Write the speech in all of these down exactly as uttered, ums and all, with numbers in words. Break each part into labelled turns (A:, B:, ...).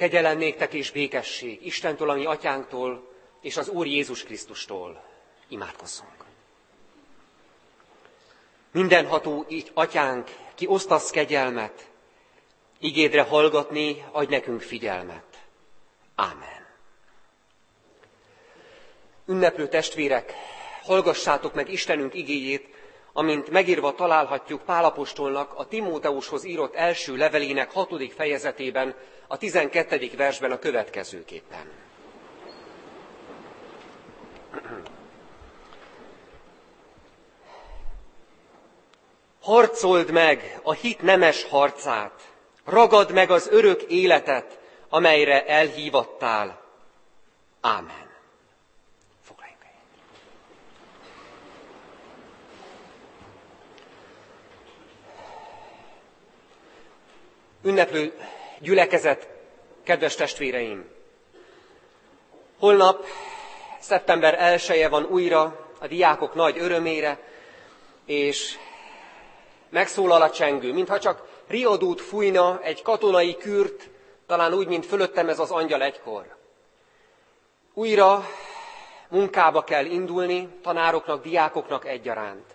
A: Kegyelem néktek és békesség Istentől, a mi atyánktól, és az Úr Jézus Krisztustól. Imádkozzunk. Mindenható így atyánk, ki osztasz kegyelmet, igédre hallgatni, adj nekünk figyelmet. Ámen. Ünneplő testvérek, hallgassátok meg Istenünk igéjét, amint megírva találhatjuk Pál apostolnak a Timóteushoz írott első levelének hatodik fejezetében, a tizenkettedik versben a következőképpen. Harcold meg a hit nemes harcát, ragad meg az örök életet, amelyre elhívattál. Ámen. Foglaljunk helyet. Ünneplő gyülekezet, kedves testvéreim! Holnap, szeptember elseje van újra a diákok nagy örömére, és megszólal a csengő, mintha csak riadót fújna egy katonai kürt, talán úgy, mint fölöttem ez az angyal egykor. Újra munkába kell indulni, tanároknak, diákoknak egyaránt.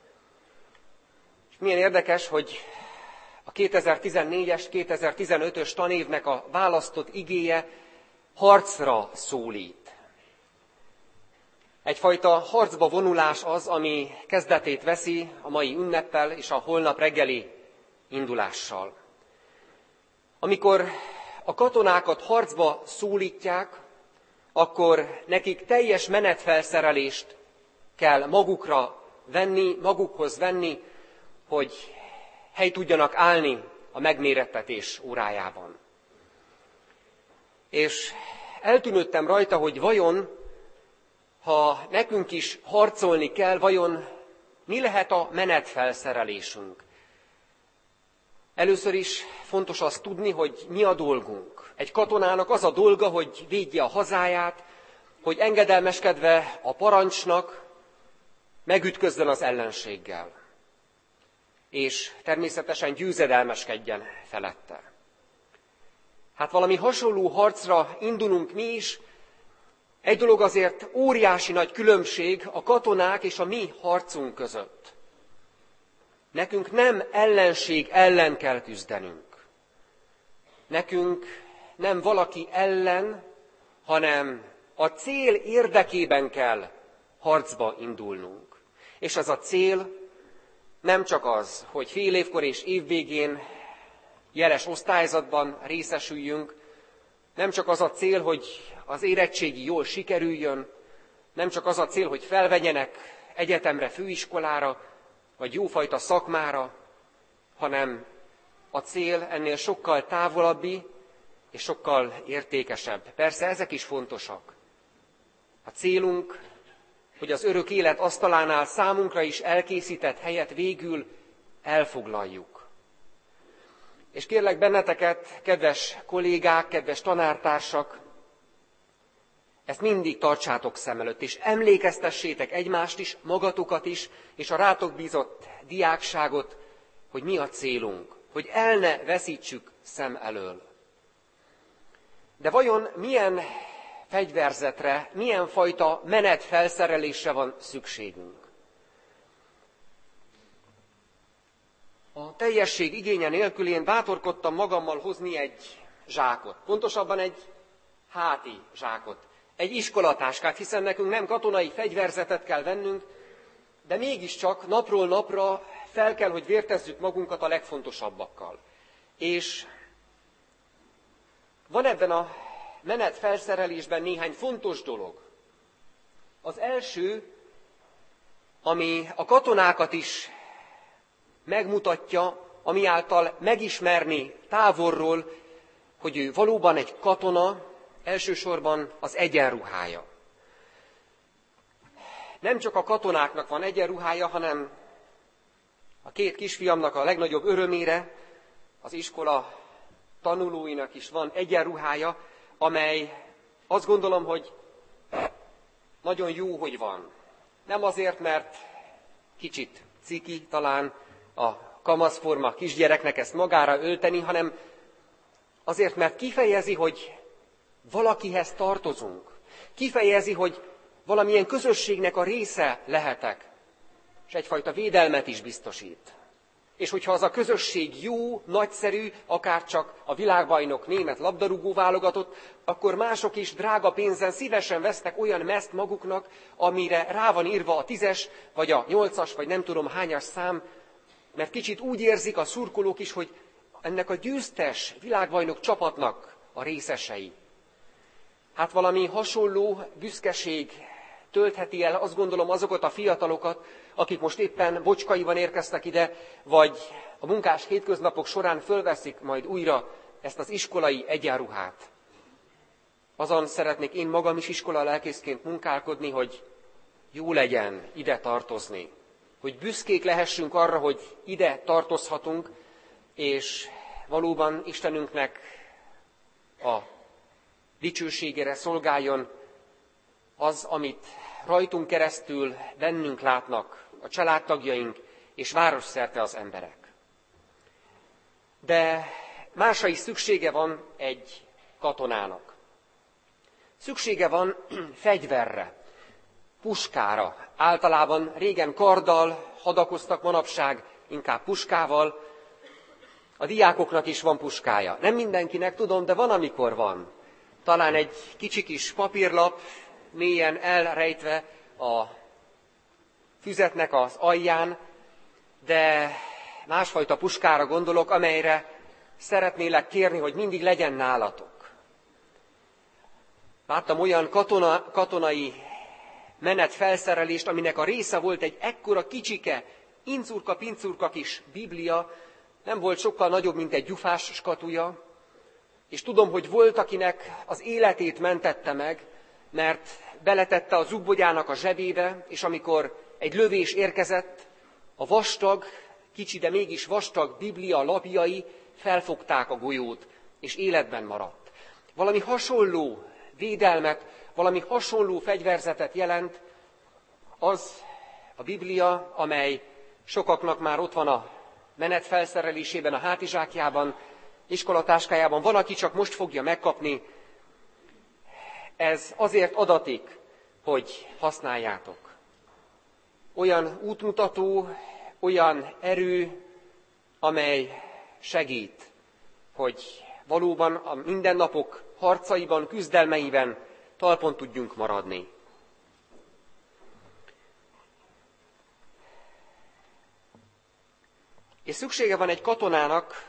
A: És milyen érdekes, hogy a kétezer-tizennégyes kétezer-tizenötös tanévnek a választott igéje harcra szólít. Egyfajta harcba vonulás az, ami kezdetét veszi a mai ünneppel és a holnap reggeli indulással. Amikor a katonákat harcba szólítják, akkor nekik teljes menetfelszerelést kell magukra venni, magukhoz venni, hogy hely tudjanak állni a megmérettetés órájában. És eltűnődtem rajta, hogy vajon, ha nekünk is harcolni kell, vajon mi lehet a menetfelszerelésünk? Először is fontos azt tudni, hogy mi a dolgunk. Egy katonának az a dolga, hogy védje a hazáját, hogy engedelmeskedve a parancsnak megütközzön az ellenséggel. És természetesen győzedelmeskedjen felette. Hát valami hasonló harcra indulunk mi is. Egy dolog azért óriási nagy különbség a katonák és a mi harcunk között. Nekünk nem ellenség ellen kell küzdenünk. Nekünk nem valaki ellen, hanem a cél érdekében kell harcba indulnunk. És ez a cél nem csak az, hogy fél évkor és évvégén jeles osztályzatban részesüljünk, nem csak az a cél, hogy az érettségi jól sikerüljön, nem csak az a cél, hogy felvegyenek egyetemre, főiskolára, vagy jófajta szakmára, hanem a cél ennél sokkal távolabbi és sokkal értékesebb. Persze ezek is fontosak. A célunk, hogy az örök élet asztalánál számunkra is elkészített helyet végül elfoglaljuk. És kérlek benneteket, kedves kollégák, kedves tanártársak, ezt mindig tartsátok szem előtt, és emlékeztessétek egymást is, magatokat is, és a rátok bízott diákságot, hogy mi a célunk, hogy el ne veszítsük szem elől. De vajon milyen fegyverzetre, milyen fajta menetfelszerelésre van szükségünk? A teljesség igénye nélkül én bátorkodtam magammal hozni egy zsákot, pontosabban egy háti zsákot, egy iskolatáskát, hiszen nekünk nem katonai fegyverzetet kell vennünk, de mégiscsak napról napra fel kell, hogy vértezzük magunkat a legfontosabbakkal. És van ebben a menetfelszerelésben néhány fontos dolog. Az első, ami a katonákat is megmutatja, ami által megismerni távolról, hogy ő valóban egy katona, elsősorban az egyenruhája. Nem csak a katonáknak van egyenruhája, hanem a két kisfiamnak a legnagyobb örömére, az iskola tanulóinak is van egyenruhája, amely azt gondolom, hogy nagyon jó, hogy van. Nem azért, mert kicsit ciki talán a kamaszforma kisgyereknek ezt magára ölteni, hanem Azért, mert kifejezi, hogy valakihez tartozunk. Kifejezi, hogy valamilyen közösségnek a része lehetek, és egyfajta védelmet is biztosít. És hogyha az a közösség jó, nagyszerű, akár csak a világbajnok német labdarúgó válogatott, akkor mások is drága pénzen szívesen vesznek olyan mezt maguknak, amire rá van írva a tízes, vagy a nyolcas, vagy nem tudom hányas szám, mert kicsit úgy érzik a szurkolók is, hogy ennek a győztes világbajnok csapatnak a részesei. Hát valami hasonló büszkeség töltheti el, azt gondolom, azokat a fiatalokat, akik most éppen Bocskaiban érkeztek ide, vagy a munkás hétköznapok során fölveszik majd újra ezt az iskolai egyenruhát. Azon szeretnék én magam is iskola lelkészként munkálkodni, hogy jó legyen ide tartozni. Hogy büszkék lehessünk arra, hogy ide tartozhatunk, és valóban Istenünknek a dicsőségére szolgáljon az, amit rajtunk keresztül bennünk látnak a családtagjaink és városszerte az emberek. De másra is szüksége van egy katonának. Szüksége van fegyverre, puskára. Általában régen karddal hadakoztak, manapság inkább puskával. A diákoknak is van puskája. Nem mindenkinek, tudom, de van, amikor van. Talán egy kicsi kis papírlap, mélyen elrejtve a füzetnek az alján, de másfajta puskára gondolok, amelyre szeretnélek kérni, hogy mindig legyen nálatok. Láttam olyan katona, katonai menetfelszerelést, aminek a része volt egy ekkora kicsike, incurka-pincurka kis biblia, nem volt sokkal nagyobb, mint egy gyufás skatuja, és tudom, hogy volt, akinek az életét mentette meg, mert beletette a zugbogyának a zsebébe, és amikor egy lövés érkezett, a vastag, kicsi, de mégis vastag biblia lapjai felfogták a golyót, és életben maradt. Valami hasonló védelmet, valami hasonló fegyverzetet jelent az a Biblia, amely sokaknak már ott van a menetfelszerelésében, a hátizsákjában, iskolatáskájában. Van, aki csak most fogja megkapni. Ez azért adatik, hogy használjátok. Olyan útmutató, olyan erő, amely segít, hogy valóban a mindennapok harcaiban, küzdelmeiben talpon tudjunk maradni. És szüksége van egy katonának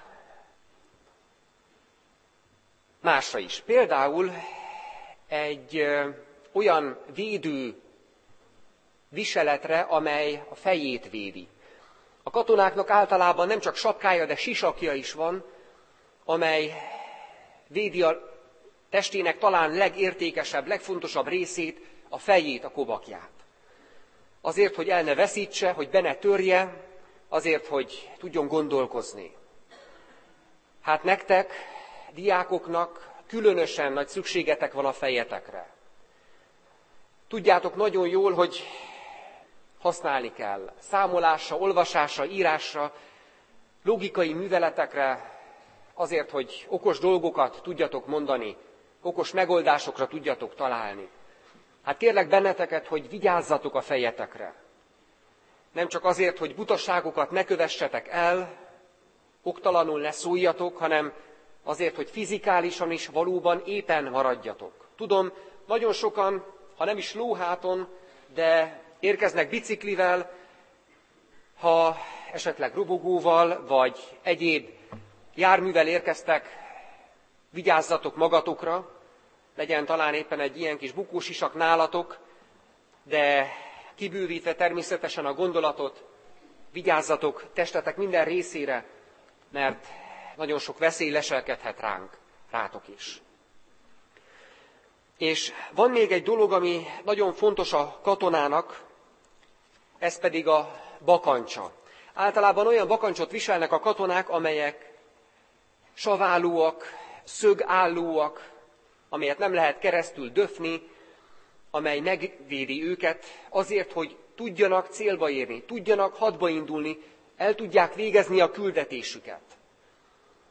A: másra is. Például egy ö, olyan védő viseletre, amely a fejét védi. A katonáknak általában nem csak sapkája, de sisakja is van, amely védi a testének talán legértékesebb, legfontosabb részét, a fejét, a kobakját. Azért, hogy el ne veszítse, hogy be ne törje, azért, hogy tudjon gondolkozni. Hát nektek, diákoknak különösen nagy szükségetek van a fejetekre. Tudjátok nagyon jól, hogy használni kell számolásra, olvasásra, írásra, logikai műveletekre, azért, hogy okos dolgokat tudjatok mondani, okos megoldásokra tudjatok találni. Hát kérlek benneteket, hogy vigyázzatok a fejetekre. Nem csak azért, hogy butaságokat ne kövessetek el, oktalanul ne szóljatok, hanem azért, hogy fizikálisan is valóban épen maradjatok. Tudom, nagyon sokan, ha nem is lóháton, de érkeznek biciklivel, ha esetleg robogóval, vagy egyéb járművel érkeztek, vigyázzatok magatokra, legyen talán éppen egy ilyen kis bukósisak nálatok, de kibővítve természetesen a gondolatot, vigyázzatok testetek minden részére, mert nagyon sok veszély leselkedhet ránk, rátok is. És van még egy dolog, ami nagyon fontos a katonának, ez pedig a bakancsa. Általában olyan bakancsot viselnek a katonák, amelyek savállóak, szögállóak, amelyet nem lehet keresztül döfni, amely megvédi őket azért, hogy tudjanak célba érni, tudjanak hadba indulni, el tudják végezni a küldetésüket.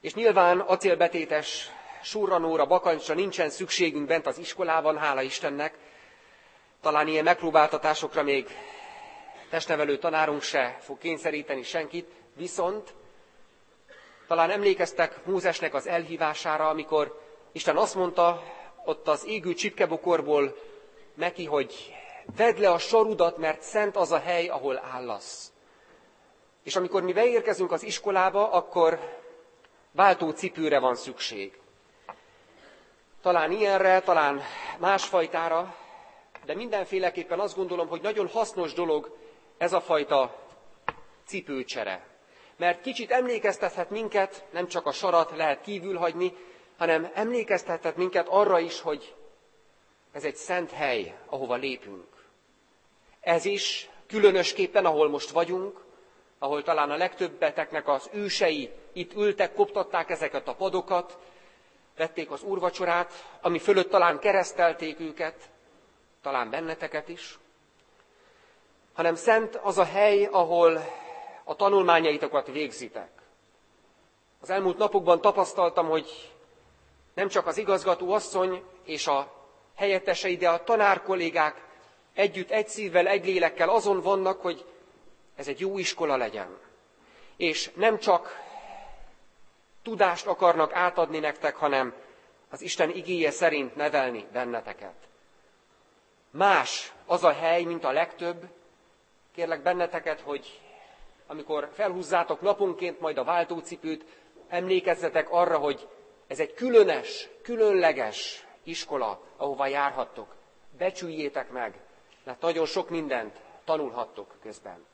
A: És nyilván acélbetétes surranóra, bakancsra nincsen szükségünk bent az iskolában, hála Istennek. Talán ilyen megpróbáltatásokra még testnevelő tanárunk se fog kényszeríteni senkit, viszont talán emlékeztek Mózesnek az elhívására, amikor Isten azt mondta ott az égő csipkebokorból neki, hogy vedd le a sarudat, mert szent az a hely, ahol állasz. És amikor mi beérkezünk az iskolába, akkor váltó cipőre van szükség. Talán ilyenre, talán másfajtára, de mindenféleképpen azt gondolom, hogy nagyon hasznos dolog ez a fajta cipőcsere. Mert kicsit emlékeztethet minket, nem csak a sarat lehet kívül hagyni, hanem emlékeztethet minket arra is, hogy ez egy szent hely, ahova lépünk. Ez is különösképpen, ahol most vagyunk, ahol talán a legtöbbeteknek az ősei itt ültek, koptatták ezeket a padokat, vették az úrvacsorát, ami fölött talán keresztelték őket, talán benneteket is, hanem szent az a hely, ahol a tanulmányaitokat végzitek. Az elmúlt napokban tapasztaltam, hogy nem csak az igazgató asszony és a helyettesei, de a tanárkollégák együtt, egy szívvel, egy lélekkel azon vannak, hogy ez egy jó iskola legyen. És nem csak tudást akarnak átadni nektek, hanem az Isten igéje szerint nevelni benneteket. Más az a hely, mint a legtöbb. Kérlek benneteket, hogy amikor felhúzzátok naponként majd a váltócipőt, emlékezzetek arra, hogy ez egy különös, különleges iskola, ahová járhattok. Becsüljétek meg, mert nagyon sok mindent tanulhattok közben.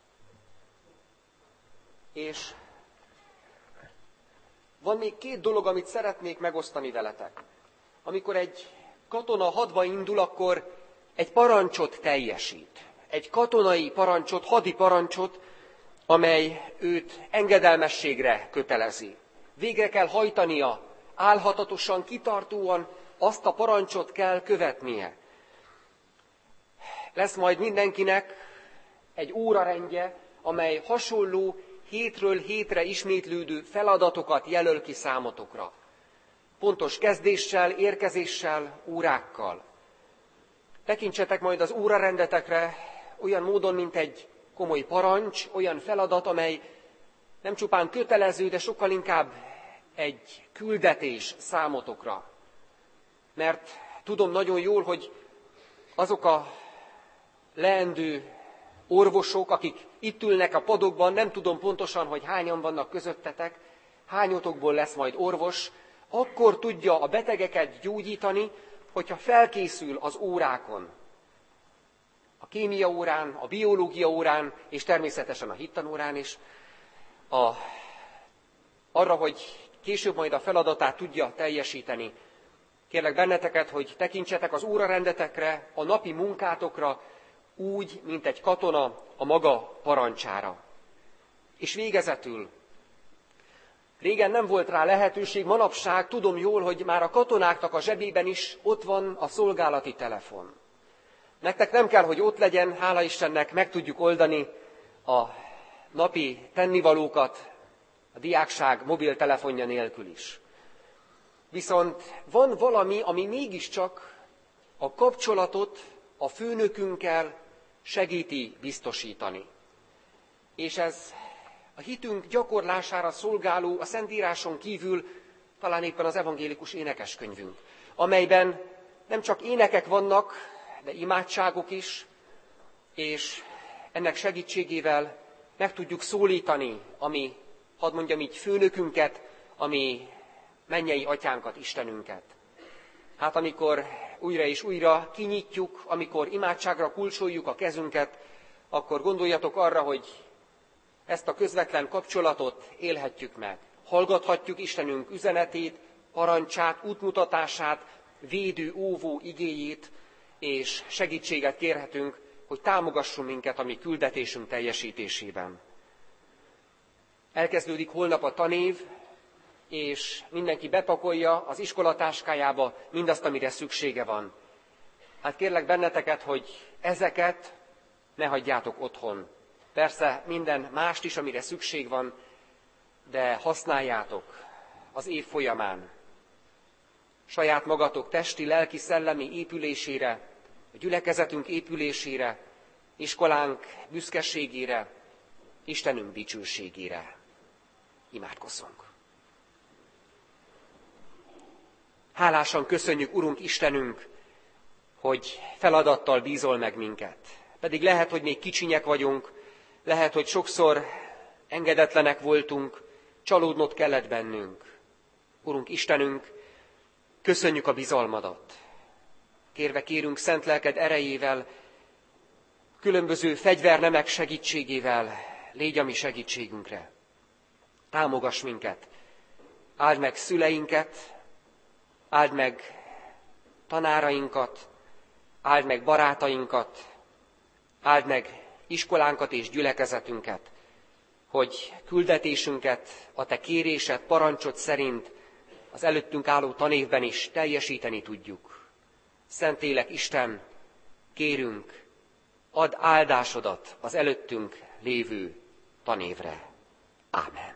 A: És van még két dolog, amit szeretnék megosztani veletek. Amikor egy katona hadba indul, akkor egy parancsot teljesít. Egy katonai parancsot, hadi parancsot, amely őt engedelmességre kötelezi. Végre kell hajtania, álhatatosan, kitartóan azt a parancsot kell követnie. Lesz majd mindenkinek egy órarendje, amely hasonló, hétről hétre ismétlődő feladatokat jelöl ki számotokra. Pontos kezdéssel, érkezéssel, órákkal. Tekintsetek majd az órarendetekre olyan módon, mint egy komoly parancs, olyan feladat, amely nem csupán kötelező, de sokkal inkább egy küldetés számotokra. Mert tudom nagyon jól, hogy azok a leendő orvosok, akik itt ülnek a padokban, nem tudom pontosan, hogy hányan vannak közöttetek, hányotokból lesz majd orvos, akkor tudja a betegeket gyógyítani, hogyha felkészül az órákon. A kémia órán, a biológia órán, és természetesen a hittanórán is, a, arra, hogy később majd a feladatát tudja teljesíteni. Kérlek benneteket, hogy tekintsetek az órarendetekre, a napi munkátokra, úgy, mint egy katona a maga parancsára. És végezetül, régen nem volt rá lehetőség, manapság tudom jól, hogy már a katonáknak a zsebében is ott van a szolgálati telefon. Nektek nem kell, hogy ott legyen, hála Istennek, meg tudjuk oldani a napi tennivalókat a diákság mobiltelefonja nélkül is. Viszont van valami, ami mégiscsak a kapcsolatot a főnökünkkel segíti biztosítani. És ez a hitünk gyakorlására szolgáló, a Szentíráson kívül talán éppen az evangélikus énekeskönyvünk, amelyben nem csak énekek vannak, de imádságok is, és ennek segítségével meg tudjuk szólítani a mi, hadd mondjam így, főnökünket, a mi mennyei atyánkat, Istenünket. Hát amikor újra és újra kinyitjuk, amikor imádságra kulcsoljuk a kezünket, akkor gondoljatok arra, hogy ezt a közvetlen kapcsolatot élhetjük meg. Hallgathatjuk Istenünk üzenetét, parancsát, útmutatását, védő, óvó igéjét, és segítséget kérhetünk, hogy támogasson minket a mi küldetésünk teljesítésében. Elkezdődik holnap a tanév, és mindenki bepakolja az iskolatáskájába mindazt, amire szüksége van. Hát kérlek benneteket, hogy ezeket ne hagyjátok otthon. Persze minden mást is, amire szükség van, de használjátok az év folyamán. Saját magatok testi, lelki, szellemi épülésére, a gyülekezetünk épülésére, iskolánk büszkeségére, Istenünk dicsőségére. Imádkozzunk. Hálásan köszönjük, Urunk Istenünk, hogy feladattal bízol meg minket. Pedig lehet, hogy még kicsinyek vagyunk, lehet, hogy sokszor engedetlenek voltunk, csalódnod kellett bennünk. Urunk Istenünk, köszönjük a bizalmadat. Kérve kérünk szent lelked erejével, különböző fegyvernemek segítségével, légy a mi segítségünkre. Támogass minket, áld meg szüleinket, áld meg tanárainkat, áld meg barátainkat, áld meg iskolánkat és gyülekezetünket, hogy küldetésünket a te kérésed, parancsod szerint az előttünk álló tanévben is teljesíteni tudjuk. Szentélek Isten, kérünk, add áldásodat az előttünk lévő tanévre. Ámen.